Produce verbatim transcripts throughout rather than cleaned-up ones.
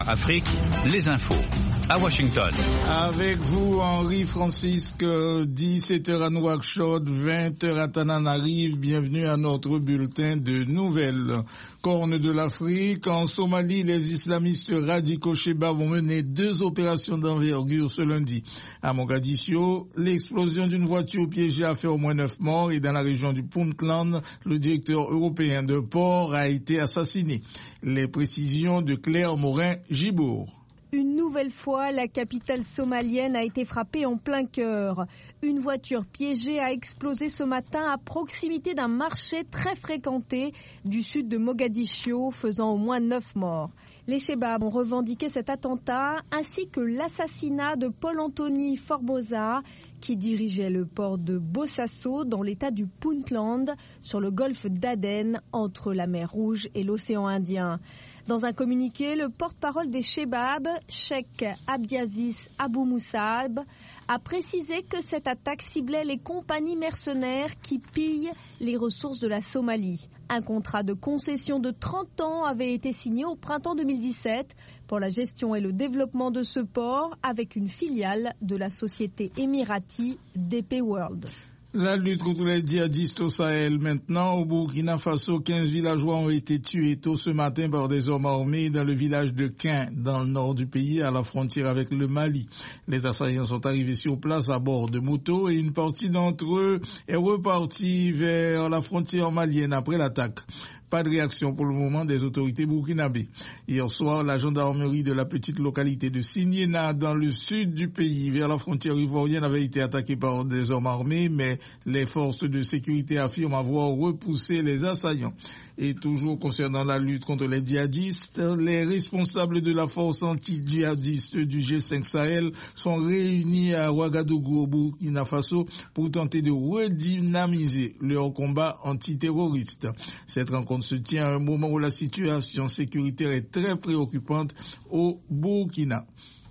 Afrique, les infos. À Washington. Avec vous, Henri Francisque, dix-sept heures à Nouakchott, vingt heures à Tananarive. Bienvenue à notre bulletin de nouvelles. Corne de l'Afrique, en Somalie, les islamistes radicaux Shebab vont mener deux opérations d'envergure ce lundi. À Mogadiscio, l'explosion d'une voiture piégée a fait au moins neuf morts et dans la région du Puntland, le directeur européen de port a été assassiné. Les précisions de Claire Morin-Gibourg. Une nouvelle fois, la capitale somalienne a été frappée en plein cœur. Une voiture piégée a explosé ce matin à proximité d'un marché très fréquenté du sud de Mogadiscio, faisant au moins neuf morts. Les Shebab ont revendiqué cet attentat ainsi que l'assassinat de Paul-Anthony Formosa, qui dirigeait le port de Bosaso dans l'état du Puntland, sur le golfe d'Aden, entre la mer Rouge et l'océan Indien. Dans un communiqué, le porte-parole des Shebab, Cheikh Abdiaziz Abou Moussaab, a précisé que cette attaque ciblait les compagnies mercenaires qui pillent les ressources de la Somalie. Un contrat de concession de trente ans avait été signé au printemps deux mille dix-sept pour la gestion et le développement de ce port avec une filiale de la société émirati D P World. La lutte contre les djihadistes au Sahel maintenant. Au Burkina Faso, quinze villageois ont été tués tôt ce matin par des hommes armés dans le village de Quin, dans le nord du pays, à la frontière avec le Mali. Les assaillants sont arrivés sur place à bord de motos et une partie d'entre eux est repartie vers la frontière malienne après l'attaque. Pas de réaction pour le moment des autorités burkinabées. Hier soir, la gendarmerie de la petite localité de Signena, dans le sud du pays, vers la frontière ivoirienne, avait été attaquée par des hommes armés, mais les forces de sécurité affirment avoir repoussé les assaillants. Et toujours concernant la lutte contre les djihadistes, les responsables de la force anti-djihadiste du G cinq Sahel sont réunis à Ouagadougou, au Burkina Faso, pour tenter de redynamiser leur combat antiterroriste. Cette rencontre se tient à un moment où la situation sécuritaire est très préoccupante au Burkina.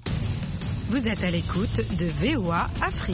Vous êtes à l'écoute de V O A Afrique.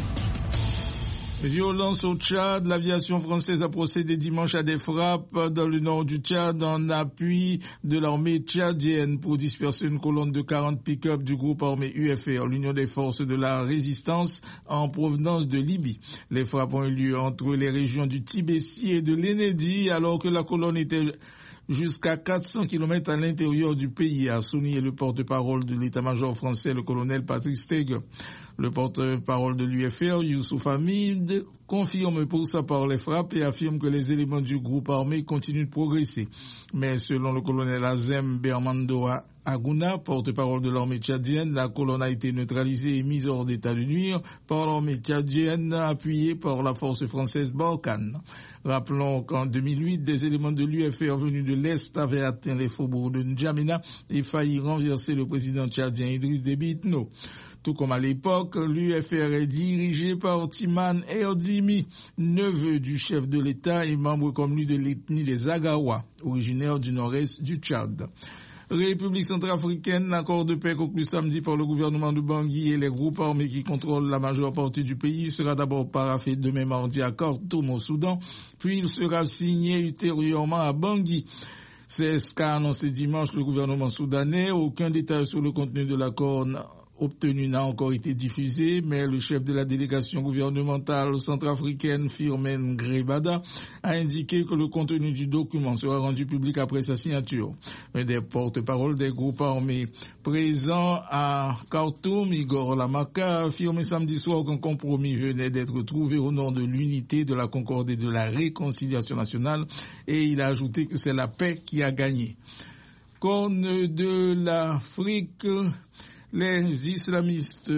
Violence au Tchad, l'aviation française a procédé dimanche à des frappes dans le nord du Tchad en appui de l'armée tchadienne pour disperser une colonne de quarante pick-up du groupe armé U F R, l'Union des forces de la résistance en provenance de Libye. Les frappes ont eu lieu entre les régions du Tibesti et de l'Enedi alors que la colonne était jusqu'à quatre cents kilomètres à l'intérieur du pays, a souligné le porte-parole de l'état-major français, le colonel Patrick Steger. Le porte-parole de l'U F R, Youssouf Hamid, confirme pour sa part les frappes et affirme que les éléments du groupe armé continuent de progresser. Mais selon le colonel Azem Bermandoa Agouna, porte-parole de l'armée tchadienne, la colonne a été neutralisée et mise hors d'état de nuire par l'armée tchadienne appuyée par la force française Barkhane. Rappelons qu'en deux mille huit, des éléments de l'U F R venus de l'Est avaient atteint les faubourgs de N'Djamena et failli renverser le président tchadien Idriss Déby Itno. Tout comme à l'époque, l'U F R est dirigé par Timan Erdimi, neveu du chef de l'État et membre comme lui de l'ethnie des Agawa, originaire du nord-est du Tchad. République centrafricaine, l'accord de paix conclu samedi par le gouvernement de Bangui et les groupes armés qui contrôlent la majeure partie du pays sera d'abord paraphé demain mardi à Khartoum au Soudan, puis il sera signé ultérieurement à Bangui. C'est ce qu'a annoncé dimanche le gouvernement soudanais. Aucun détail sur le contenu de l'accord obtenu n'a encore été diffusé, mais le chef de la délégation gouvernementale centrafricaine, Firmin Grebada, a indiqué que le contenu du document sera rendu public après sa signature. Un des porte-paroles des groupes armés présents à Khartoum, Igor Lamaka, a affirmé samedi soir qu'un compromis venait d'être trouvé au nom de l'unité, de la concorde et de la réconciliation nationale, et il a ajouté que c'est la paix qui a gagné. Corne de l'Afrique, les islamistes.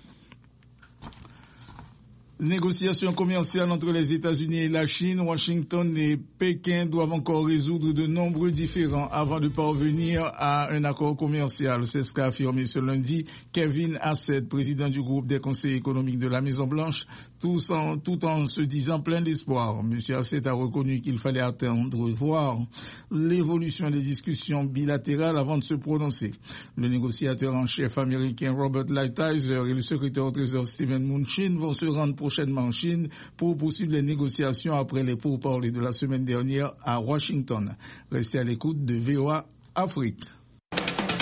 Négociations commerciales entre les États-Unis et la Chine, Washington et Pékin doivent encore résoudre de nombreux différends avant de parvenir à un accord commercial. C'est ce qu'a affirmé ce lundi Kevin Hassett, président du groupe des conseillers économiques de la Maison-Blanche, tout en, tout en se disant plein d'espoir. M. Hassett a reconnu qu'il fallait attendre voir l'évolution des discussions bilatérales avant de se prononcer. Le négociateur en chef américain Robert Lighthizer et le secrétaire au Trésor Steven Mnuchin vont se rendre prochainement en Chine pour poursuivre les négociations après les pourparlers de la semaine dernière à Washington. Restez à l'écoute de V O A Afrique.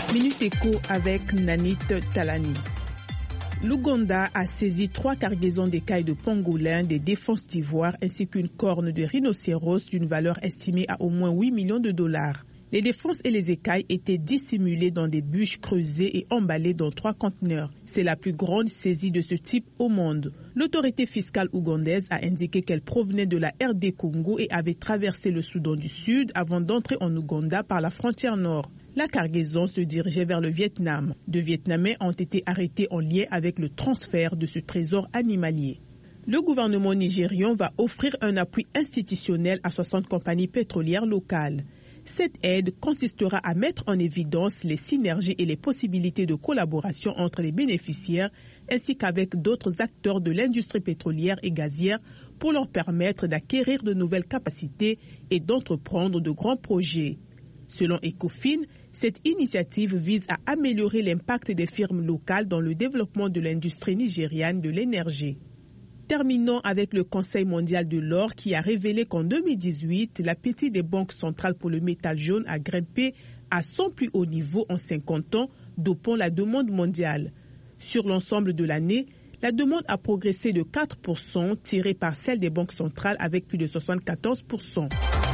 Minute Éco avec Nanit Talani. L'Ouganda a saisi trois cargaisons d'écailles de pangolin, des défenses d'ivoire ainsi qu'une corne de rhinocéros d'une valeur estimée à au moins huit millions de dollars. Les défenses et les écailles étaient dissimulées dans des bûches creusées et emballées dans trois conteneurs. C'est la plus grande saisie de ce type au monde. L'autorité fiscale ougandaise a indiqué qu'elle provenait de la R D Congo et avait traversé le Soudan du Sud avant d'entrer en Ouganda par la frontière nord. La cargaison se dirigeait vers le Vietnam. Deux Vietnamiens ont été arrêtés en lien avec le transfert de ce trésor animalier. Le gouvernement nigérian va offrir un appui institutionnel à soixante compagnies pétrolières locales. Cette aide consistera à mettre en évidence les synergies et les possibilités de collaboration entre les bénéficiaires ainsi qu'avec d'autres acteurs de l'industrie pétrolière et gazière pour leur permettre d'acquérir de nouvelles capacités et d'entreprendre de grands projets. Selon Ecofin, cette initiative vise à améliorer l'impact des firmes locales dans le développement de l'industrie nigériane de l'énergie. Terminons avec le Conseil mondial de l'or qui a révélé qu'en deux mille dix-huit, l'appétit des banques centrales pour le métal jaune a grimpé à son plus haut niveau en cinquante ans, dopant la demande mondiale. Sur l'ensemble de l'année, la demande a progressé de quatre pour cent, tirée par celle des banques centrales avec plus de soixante-quatorze pour cent.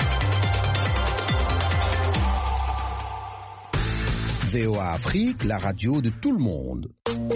V O A Afrique, la radio de tout le monde.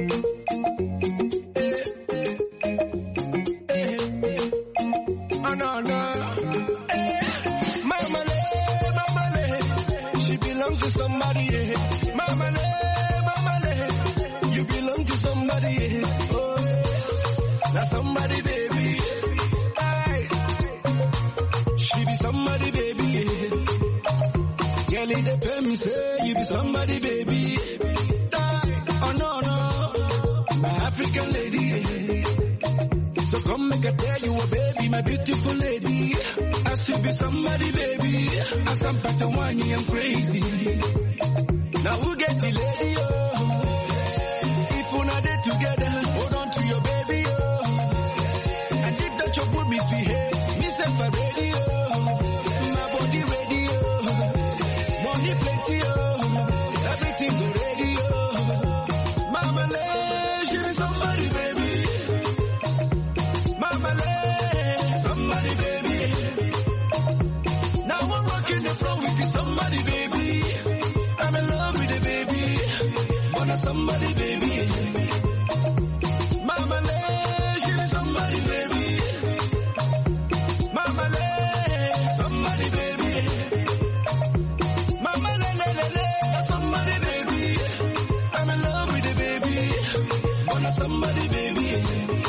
Somebody, mama, mama, you belong to somebody. Oh, now somebody, baby. Aye. She be somebody, baby. Girl, it depends me say you be somebody, baby. Oh no no, my African lady. So come make I tell you, oh baby, my beautiful lady. I should be somebody, baby. As I'm Patawani, I'm crazy. Now who get the lady, oh? If we're not there together, hold on to your baby, oh. And if that your good misbehave, miss them for radio. My body ready, oh. Money plenty, oh. Everything go ready, oh. Mama, let you be somebody, baby. Mama, let somebody, baby. Now I'm walking the floor with you, somebody, baby. I'm in love with the baby. Wanna somebody, baby. Mama, let you be somebody, baby. Mama, let somebody, baby. Mama, let, let, let, let somebody, baby. I'm in love with the baby. Wanna somebody, baby.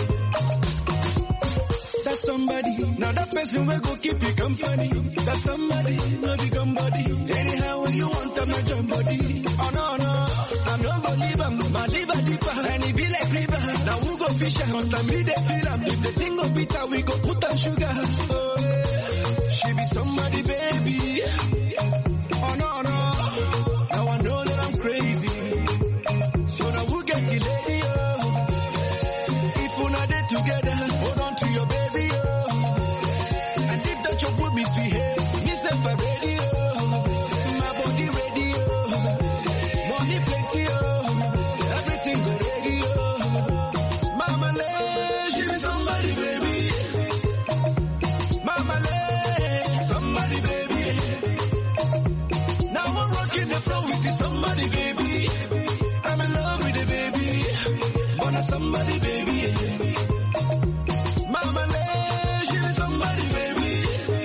That's somebody. Now that person will go keep you company. That's somebody, no be somebody. Anyhow when you want, I'm not your body. Oh no no, I'm not gonna leave him. My liver deeper, and it be like river. Now we go fish and hunt and me they feel him. If the thing go bitter, we go put on sugar. Oh yeah, she be somebody, baby. Oh no no, now I know that I'm crazy. So now we get the lady, oh. If we're not there together, hold on to your baby, oh. And if that your good misbehave, miss them for radio. My body ready, oh. Money plenty, oh. Everything go ready, oh. Mama, let you be somebody, baby. Mama, let somebody, baby. Now I'm rocking the floor with you, somebody, baby. I'm in love with the baby. Wanna somebody, baby. Mama, let you be somebody, baby.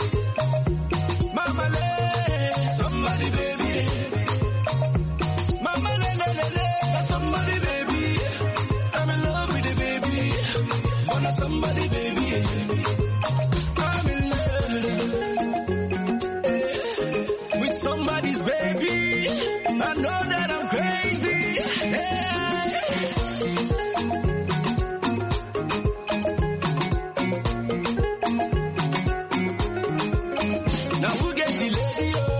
Mama, let somebody, baby. Mama, let, let, let, let somebody, baby. I'm in love with the baby. Wanna somebody, baby. I'm in love eh, with somebody's baby. I know that I'm crazy. Eh. Now who get the lady, oh?